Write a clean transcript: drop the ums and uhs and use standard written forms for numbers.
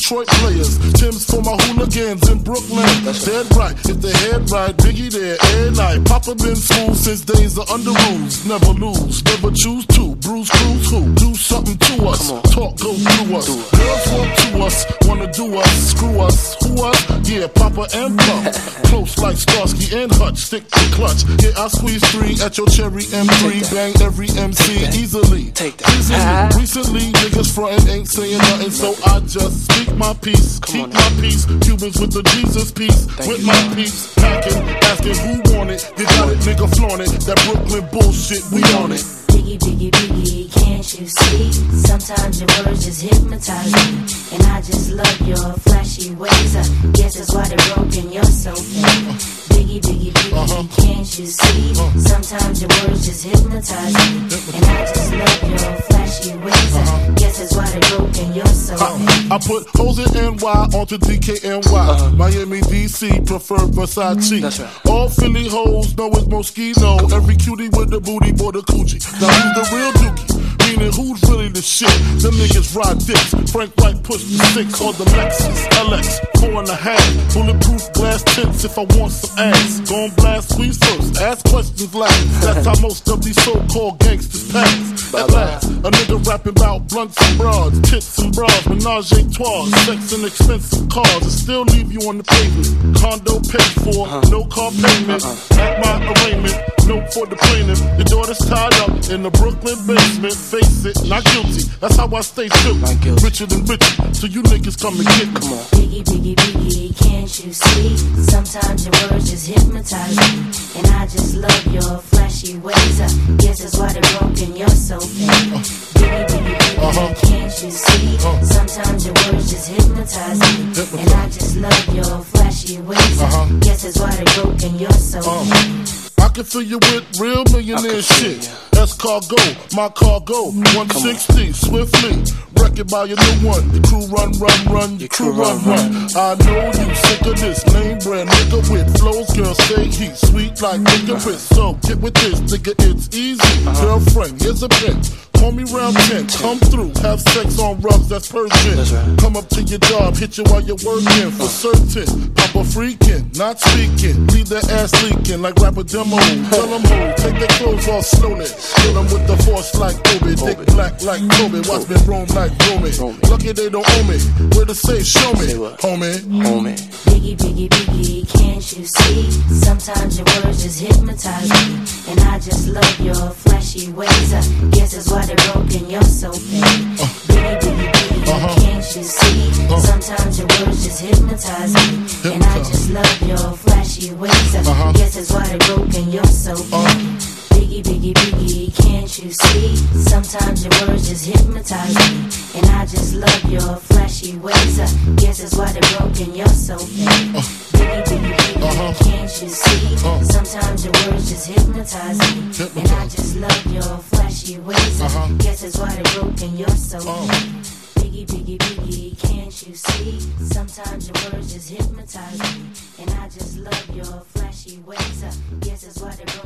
Detroit players. Tim's for my hooligans in Brooklyn. Dead right, if they head right, Biggie there, every night. Papa been smooth since days of under rules. Never lose, never choose to. Bruise, cruise, who? Do something to us. Talk, go through us. Girls want to us, wanna do us, screw us. Who us? Yeah, Papa and Pump. Close like Starsky and Hutch, stick to clutch. Yeah, I squeeze 3 at your cherry M3. Bang every MC easily. Easily. Recently, niggas frontin' ain't saying nothing, so I just speak my peace, keep my peace. Cubans with the Jesus peace, with my peace. Packing, asking who want it. You got it, nigga, flaunt it. That Brooklyn bullshit, we on it. Biggie, Biggie, Biggie, can't you see? Sometimes your words just hypnotize me, and I just love your flashy ways. I guess that's why they're broken, you're so fake. Biggie, Biggie, Biggie, can't you see? Sometimes your words just hypnotize me, and I just love your flashy ways. I guess that's why they're broken, you're so fake. I put hoes in NY onto DKNY. Miami, DC, prefer Versace. That's right. All Philly hoes know it's Moschino. Every cutie with the booty for the coochie. Now who's the real dookie? Meaning who's really the shit? Them niggas ride dicks. Frank White pushed the 6 on the Lexus LX 4.5. Bulletproof glass tips if I want some ass. Gon' blast squeeze first, ask questions last. That's how most of these so-called gangsters pass. At last, a nigga rapping about blunts and broads, tits and bras, menage a trois, sex and expensive cars, and still leave you on the pavement. Condo paid for, no car payment. At my arraignment, note for the plaintiff. Your daughter's tied up in the Brooklyn basement. Face it, not guilty. That's how I stay true. Richer than richer, so you niggas come and get me. Come on. Biggie, Biggie, Biggie, can't you see? Sometimes your words just hypnotize me, and I just love your flashy ways. I guess that's why they're broken, you're so fake. Biggie, Biggie, Biggie, can't you see? Sometimes your words just hypnotize me, and I just love your flashy ways. I guess that's why they're broken, you're so fake. I can fill you with real millionaire shit. Escargo, my cargo, 160, swiftly. Wreck it by your new one. Your crew run, your crew run. I know you sick of this name brand nigga with flows, girl, stay heat, sweet like licorice. So get with this, nigga, it's easy. Girlfriend, here's a pen. Call me round 10, come through, have sex on rubs, that's Persian. Right. Come up to your job, hit you while you're working, for certain. Papa freaking, not speaking, leave that ass leaking like rapper demo. Tell them who, take their clothes off slowly. Kill them with the force like Obi, dick black like Kobe, watch me roam like Romy. Lucky they don't owe me, where to say, show me, homie. Biggie, Biggie, Biggie, can't you see? Sometimes your words just hypnotize me, and I just love your flashy ways. I guess that's why they're broken, you're so fake. Biggie, Biggie, Biggie, can't you see? Sometimes your words just hypnotize me, and I just love your flashy ways. I guess that's why they're broken, you're so fake. Biggie, Biggie, Biggie, can't you see? Sometimes your words just hypnotize me, and I just love your flashy ways. I guess that's why they're broken, you're so fake. Biggie, Biggie, Biggie, can't you see? Sometimes your words just hypnotize me, and I just love your flashy ways. I guess that's why they're broken, you're so fake. Biggie, Biggie, Biggie, can't you see? Sometimes your words just hypnotize me, and I just love your flashy ways. I guess that's why they're broken.